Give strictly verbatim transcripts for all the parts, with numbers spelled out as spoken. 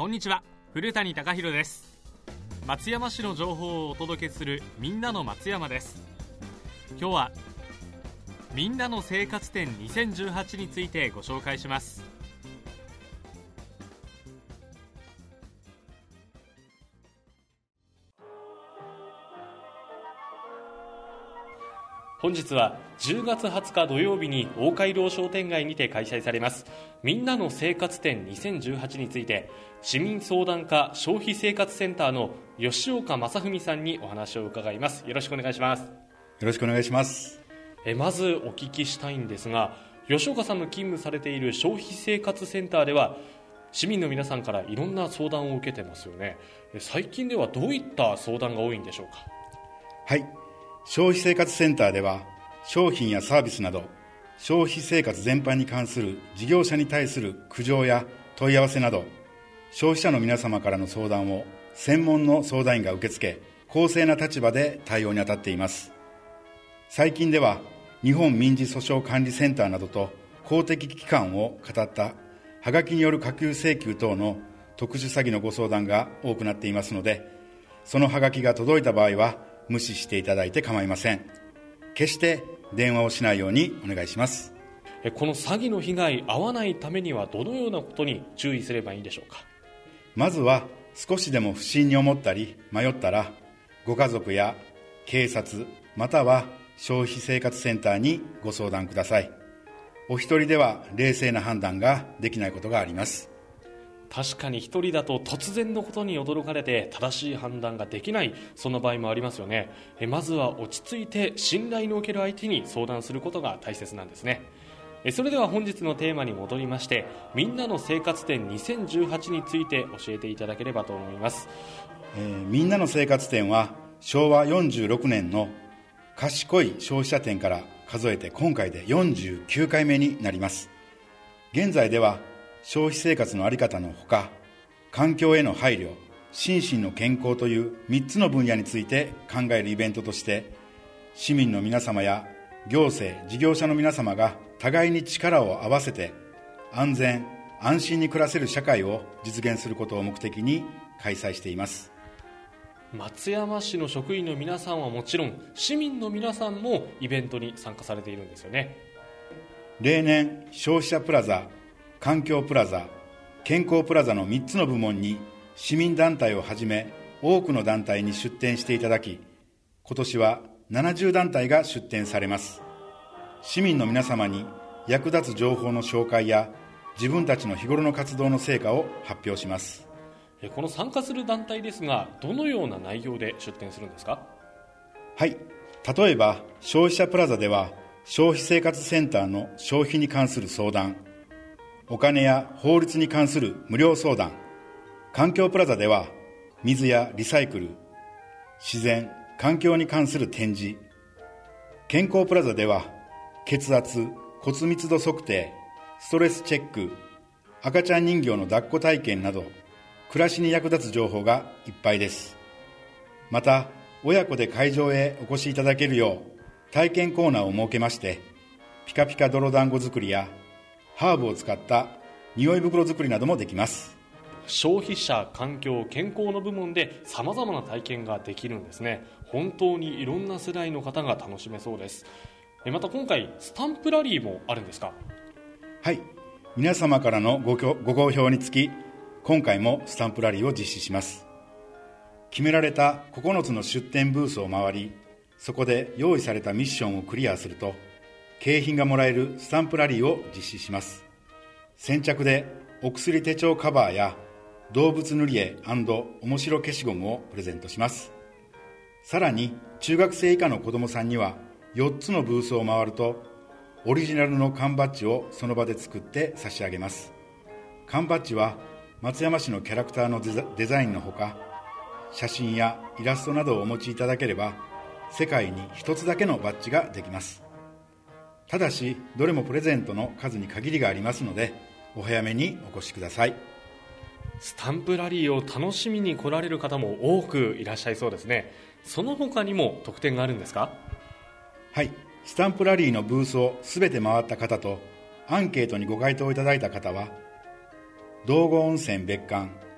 こんにちは、古谷貴弘です。松山市の情報をお届けするみんなの松山です。今日はみんなの生活展にせんじゅうはちについてご紹介します。本日はじゅうがつはつか土曜日に大街道商店街にて開催されますみんなの生活展にせんじゅうはちについて、市民相談課消費生活センターの吉岡正文さんにお話を伺います。よろしくお願いします。よろしくお願いします。 えまずお聞きしたいんですが、吉岡さんの勤務されている消費生活センターでは市民の皆さんからいろんな相談を受けてますよね。最近ではどういった相談が多いんでしょうか？ はい、消費生活センターでは商品やサービスなど消費生活全般に関する事業者に対する苦情や問い合わせなど、消費者の皆様からの相談を専門の相談員が受け付け、公正な立場で対応に当たっています。最近では日本民事訴訟管理センターなどと公的機関を語ったはがきによる架空請求等の特殊詐欺のご相談が多くなっていますので、そのはがきが届いた場合は無視していただいて構いません。決して電話をしないようにお願いします。 この詐欺の被害遭わないためにはどのようなことに注意すればいいんでしょうか？ まずは少しでも不審に思ったり迷ったら、ご家族や警察または消費生活センターにご相談ください。お一人では冷静な判断ができないことがあります。 確かに一人だと突然のことに驚かれて正しい判断ができない、そんな場合もありますよね。えまずは落ち着いて信頼のおける相手に相談することが大切なんですね。えそれでは本日のテーマに戻りまして、みんなの生活展にせんじゅうはちについて教えていただければと思います。 えー、みんなの生活展はしょうわよんじゅうろくねんの賢い消費者展から数えて今回でよんじゅうきゅうかいめになります。現在では消費生活の在り方のほか、環境への配慮、心身の健康というみっつの分野について考えるイベントとして、市民の皆様や行政、事業者の皆様が互いに力を合わせて安全・安心に暮らせる社会を実現することを目的に開催しています。 松山市の職員の皆さんはもちろん、市民の皆さんもイベントに参加されているんですよね。 例年、消費者プラザ、環境プラザ、健康プラザのみっつの部門に市民団体をはじめ多くの団体に出展していただき、今年はななじゅうだんたいが出展されます。市民の皆様に役立つ情報の紹介や自分たちの日頃の活動の成果を発表します。 この参加する団体ですが、どのような内容で出展するんですか？ はい、例えば消費者プラザでは消費生活センターの消費に関する相談、お金や法律に関する無料相談、環境プラザでは水やリサイクル、自然・環境に関する展示、健康プラザでは血圧・骨密度測定、ストレスチェック、赤ちゃん人形の抱っこ体験など暮らしに役立つ情報がいっぱいです。また親子で会場へお越しいただけるよう体験コーナーを設けまして、ピカピカ泥団子作りやハーブを使った匂い袋作りなどもできます。 消費者、環境、健康の部門でさまざまな体験ができるんですね。本当にいろんな世代の方が楽しめそうです。また今回スタンプラリーもあるんですか？ はい、皆様からの ご, ご好評につき今回もスタンプラリーを実施します。決められたここのつの出店ブースを回り、そこで用意されたミッションをクリアすると景品がもらえるスタンプラリーを実施します。先着でお薬手帳カバーや動物塗り絵&面白消しゴムをプレゼントします。さらに中学生以下の子どもさんにはよっつのブースを回るとオリジナルの缶バッジをその場で作って差し上げます。缶バッジは松山市のキャラクターのデザ、デザインのほか、写真やイラストなどをお持ちいただければ世界に一つだけのバッジができます。ただしどれもプレゼントの数に限りがありますので、お早めにお越しください。 スタンプラリーを楽しみに来られる方も多くいらっしゃいそうですね。その他にも特典があるんですか？ はい、スタンプラリーのブースをすべて回った方とアンケートにご回答いただいた方は、道後温泉別館、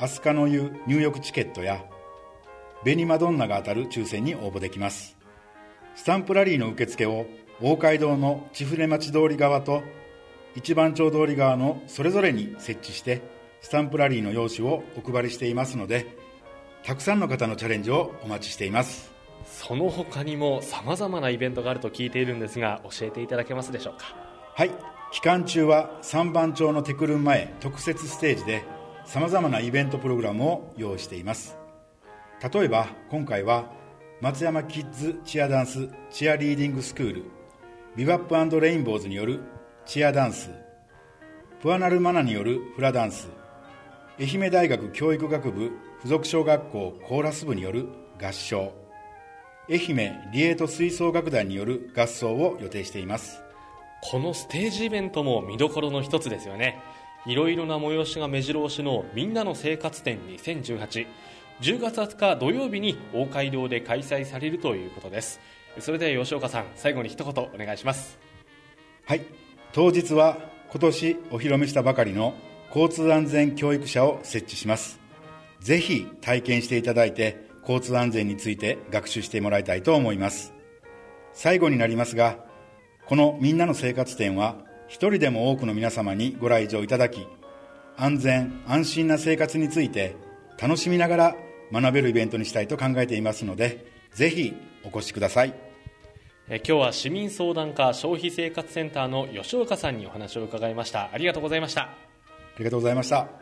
飛鳥の湯入浴チケットや紅マドンナが当たる抽選に応募できます。スタンプラリーの受付を大街道の千船町通り側と一番町通り側のそれぞれに設置してスタンプラリーの用紙をお配りしていますので、たくさんの方のチャレンジをお待ちしています。 その他にもさまざまなイベントがあると聞いているんですが、教えていただけますでしょうか。 はい、期間中は三番町のテクルン前特設ステージでさまざまなイベントプログラムを用意しています。例えば今回は松山キッズチアダンスチアリーディングスクール、ビバップ&レインボーズによるチアダンス、プアナルマナによるフラダンス、愛媛大学教育学部附属小学校コーラス部による合唱、愛媛リエート吹奏楽団による合奏を予定しています。 このステージイベントも見どころの一つですよね。いろいろな催しが目白押しのみんなの生活展にせんじゅうはち、じゅうがつはつか土曜日に大街道で開催されるということです。それでは吉岡さん、最後に一言お願いします。 はい、当日は今年お披露目したばかりの交通安全教育車を設置します。ぜひ体験していただいて交通安全について学習してもらいたいと思います。最後になりますが、このみんなの生活展は一人でも多くの皆様にご来場いただき、安全安心な生活について楽しみながら学べるイベントにしたいと考えていますので、ぜひお越しください。 え今日は市民相談課消費生活センターの吉岡さんにお話を伺いました。ありがとうございました。 ありがとうございました。